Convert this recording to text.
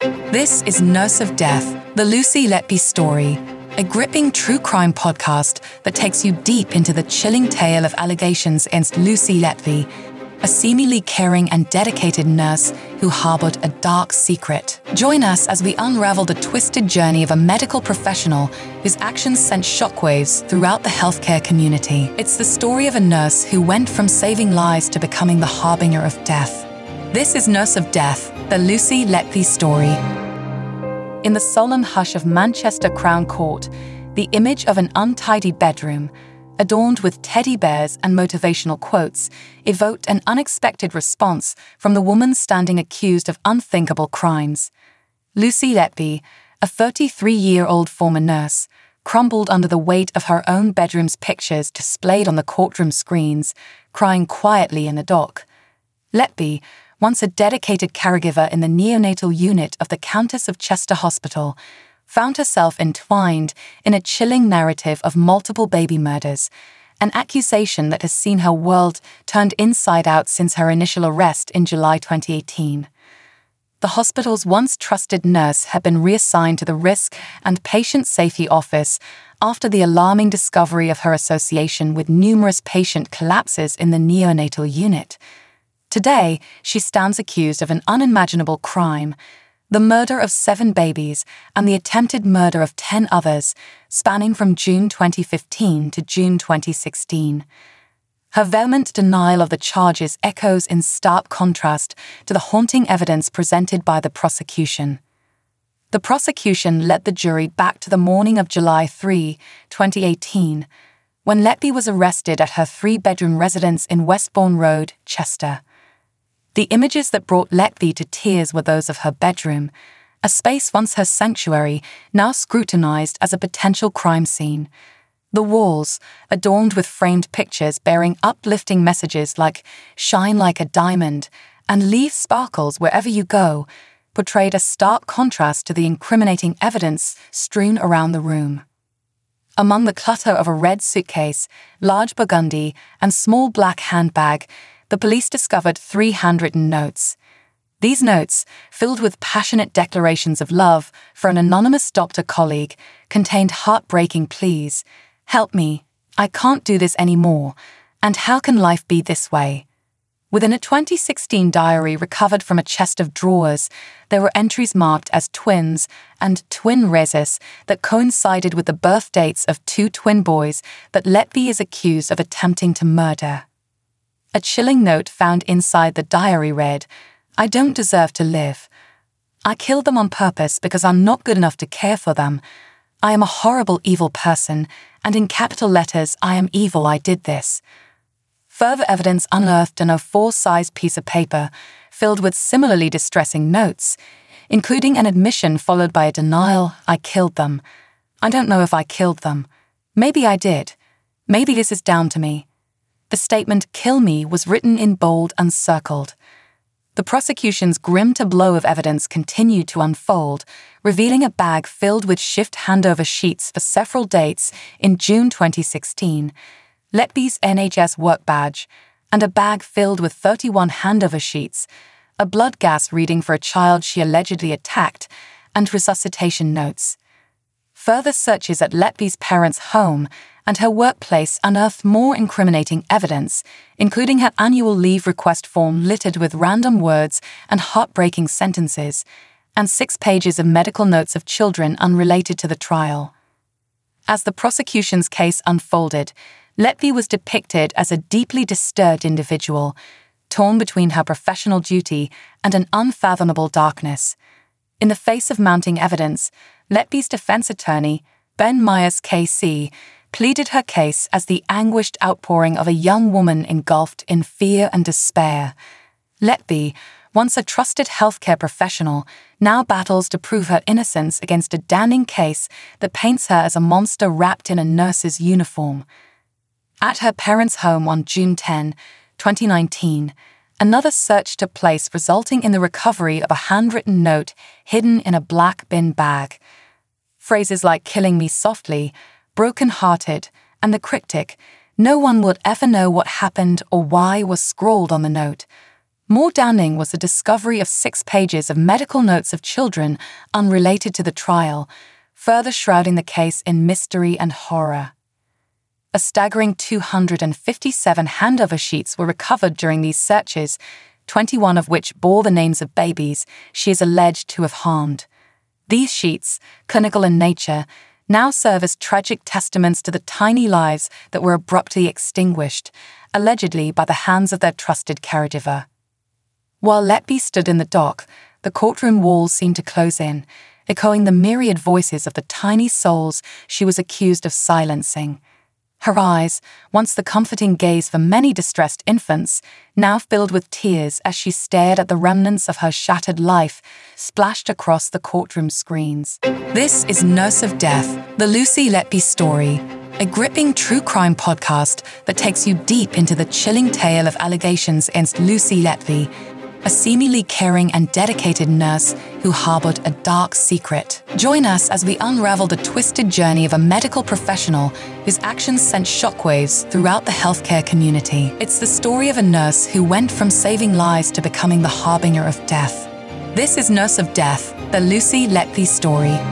This is Nurse of Death, the Lucy Letby story, a gripping true crime podcast that takes you deep into the chilling tale of allegations against Lucy Letby, a seemingly caring and dedicated nurse who harbored a dark secret. Join us as we unravel the twisted journey of a medical professional whose actions sent shockwaves throughout the healthcare community. It's the story of a nurse who went from saving lives to becoming the harbinger of death. This is Nurse of Death, the Lucy Letby story. In the solemn hush of Manchester Crown Court, the image of an untidy bedroom, adorned with teddy bears and motivational quotes, evoked an unexpected response from the woman standing accused of unthinkable crimes. Lucy Letby, a 33-year-old former nurse, crumbled under the weight of her own bedroom's pictures displayed on the courtroom screens, crying quietly in the dock. Letby, once a dedicated caregiver in the neonatal unit of the Countess of Chester Hospital, found herself entwined in a chilling narrative of multiple baby murders, an accusation that has seen her world turned inside out since her initial arrest in July 2018. The hospital's once trusted nurse had been reassigned to the Risk and Patient Safety Office after the alarming discovery of her association with numerous patient collapses in the neonatal unit. Today, she stands accused of an unimaginable crime, the murder of 7 babies and the attempted murder of 10 others, spanning from June 2015 to June 2016. Her vehement denial of the charges echoes in stark contrast to the haunting evidence presented by the prosecution. The prosecution led the jury back to the morning of July 3, 2018, when Letby was arrested at her 3-bedroom residence in Westbourne Road, Chester. The images that brought Letby to tears were those of her bedroom, a space once her sanctuary, now scrutinized as a potential crime scene. The walls, adorned with framed pictures bearing uplifting messages like "Shine like a diamond" and "Leave sparkles wherever you go," portrayed a stark contrast to the incriminating evidence strewn around the room. Among the clutter of a red suitcase, large burgundy, and small black handbag, the police discovered 3 handwritten notes. These notes, filled with passionate declarations of love for an anonymous doctor colleague, contained heartbreaking pleas. "Help me. I can't do this anymore. And how can life be this way?" Within a 2016 diary recovered from a chest of drawers, there were entries marked as twins and twin reses that coincided with the birth dates of 2 twin boys that Letby is accused of attempting to murder. A chilling note found inside the diary read, "I don't deserve to live. I killed them on purpose because I'm not good enough to care for them. I am a horrible, evil person, and in capital letters, I am evil, I did this." Further evidence unearthed in a 4-size piece of paper filled with similarly distressing notes, including an admission followed by a denial, "I killed them. I don't know if I killed them. Maybe I did. Maybe this is down to me." The statement, "Kill me," was written in bold and circled. The prosecution's grim tableau of evidence continued to unfold, revealing a bag filled with shift handover sheets for several dates in June 2016, Letby's NHS work badge, and a bag filled with 31 handover sheets, a blood gas reading for a child she allegedly attacked, and resuscitation notes. Further searches at Letby's parents' home and her workplace unearthed more incriminating evidence, including her annual leave request form littered with random words and heartbreaking sentences, and 6 pages of medical notes of children unrelated to the trial. As the prosecution's case unfolded, Letby was depicted as a deeply disturbed individual, torn between her professional duty and an unfathomable darkness. In the face of mounting evidence, Letby's defense attorney, Ben Myers KC, pleaded her case as the anguished outpouring of a young woman engulfed in fear and despair. Letby, once a trusted healthcare professional, now battles to prove her innocence against a damning case that paints her as a monster wrapped in a nurse's uniform. At her parents' home on June 10, 2019, another search took place, resulting in the recovery of a handwritten note hidden in a black bin bag. Phrases like "killing me softly," "broken-hearted," and the cryptic, "no one would ever know what happened or why" was scrawled on the note. More damning was the discovery of 6 pages of medical notes of children unrelated to the trial, further shrouding the case in mystery and horror. A staggering 257 handover sheets were recovered during these searches, 21 of which bore the names of babies she is alleged to have harmed. These sheets, clinical in nature, now serve as tragic testaments to the tiny lives that were abruptly extinguished, allegedly by the hands of their trusted caregiver. While Letby stood in the dock, the courtroom walls seemed to close in, echoing the myriad voices of the tiny souls she was accused of silencing. Her eyes, once the comforting gaze for many distressed infants, now filled with tears as she stared at the remnants of her shattered life splashed across the courtroom screens. This is Nurse of Death, the Lucy Letby story, a gripping true crime podcast that takes you deep into the chilling tale of allegations against Lucy Letby, a seemingly caring and dedicated nurse who harbored a dark secret. Join us as we unravel the twisted journey of a medical professional whose actions sent shockwaves throughout the healthcare community. It's the story of a nurse who went from saving lives to becoming the harbinger of death. This is Nurse of Death, the Lucy Letby story.